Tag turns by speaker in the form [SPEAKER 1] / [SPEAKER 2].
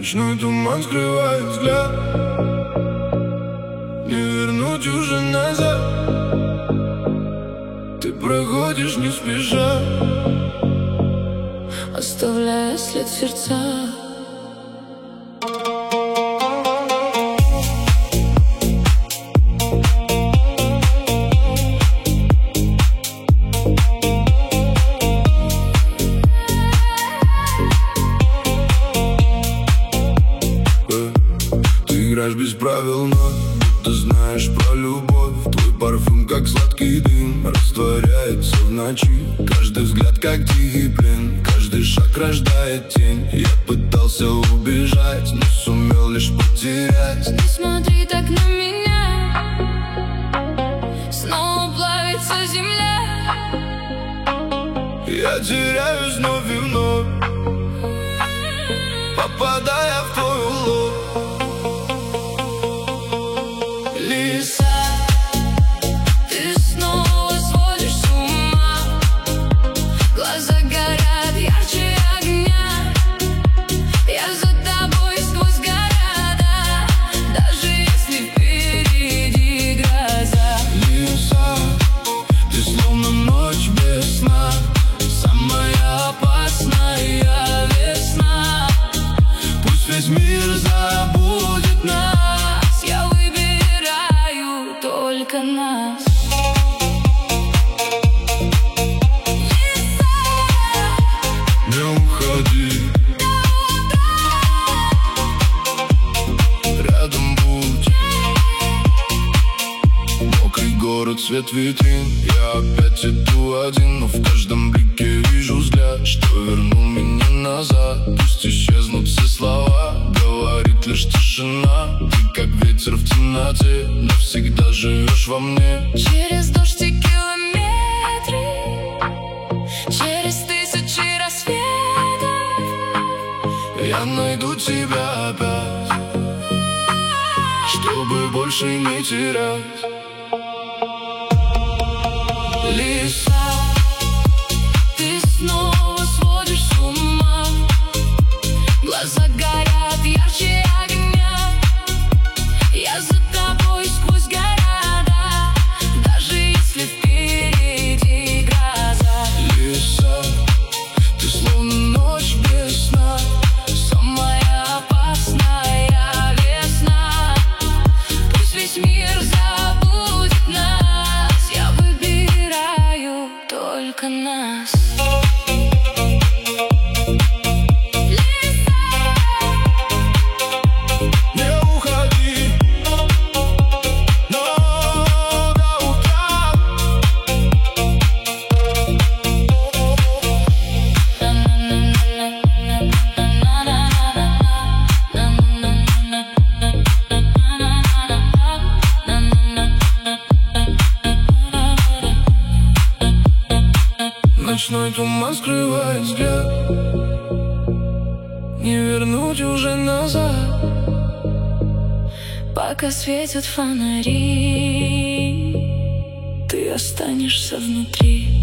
[SPEAKER 1] Ночной туман скрывает взгляд, не вернуть уже назад. Ты проходишь не спеша,
[SPEAKER 2] оставляя след в сердцах.
[SPEAKER 1] Ты играешь без правил, но ты знаешь про любовь. Твой парфюм, как сладкий дым, растворяется в ночи. Каждый взгляд, как тихий плен, каждый шаг рождает тень. Я пытался убежать, но сумел лишь потерять.
[SPEAKER 2] Не смотри так на меня, снова плавится земля.
[SPEAKER 1] Я теряюсь вновь и вновь, попадая в твой улов.
[SPEAKER 2] Лиса, ты снова сводишь с ума. Глаза горят ярче огня. Я за тобой сквозь города, даже если впереди гроза.
[SPEAKER 1] Лиса, ты словно ночь без сна, самая опасная весна. Пусть весь мир забудет нас,
[SPEAKER 2] Я выбираю только нас.
[SPEAKER 1] не уходи. Рядом будь. Мокрый город, свет витрин. Я опять иду один, но в каждом блике вижу взгляд, что вернул меня назад. Пусть исчезнут все слова, говорит лишь тишина. Ты как ветер в темноте, навсегда живешь во мне.
[SPEAKER 2] Через дождь и километры, через тысячи рассветов
[SPEAKER 1] Я найду тебя опять, чтобы больше не терять.
[SPEAKER 2] Лиса, ты снова сводишь с ума. Глаза горят ярче огня. Я за тобой сквозь города, даже если впереди гроза.
[SPEAKER 1] Лиса, ты словно ночь без сна,
[SPEAKER 2] Самая опасная весна. Пусть весь мир забудет нас, я выбираю только нас.
[SPEAKER 1] не уходи, но до утра. Ночной туман скрывает взгляд, не вернуть уже назад.
[SPEAKER 2] Пока светят фонари, ты останешься внутри.